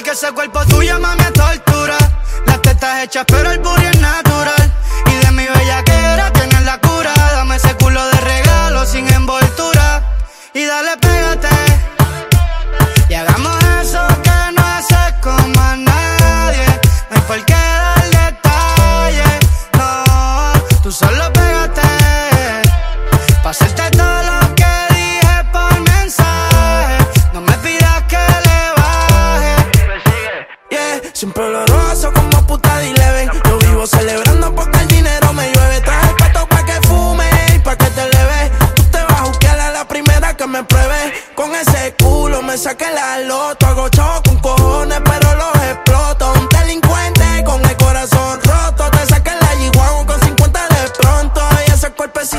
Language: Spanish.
que ese cuerpo tuyo, mami, es tortura. Las tetas hechas, pero el booty es natural. Y de mi bellaquera tienes la cura. Dame ese culo de regalo sin envoltura. Y dale, pégate. Y hagamos eso que no haces como a nadie. No hay por qué dar detalles. No, tú solo pégate. Pa' hacerte todo lo que dije por mensaje. No me pidas que le baje. Yeah, siempre oloroso como puta de Eleven. Yo vivo celebrando porque el dinero me llueve. Traje el pato pa' que fume y pa' que te leves. Tú te vas a juzgar a la primera que me pruebe. Con ese culo me saqué la loto, hago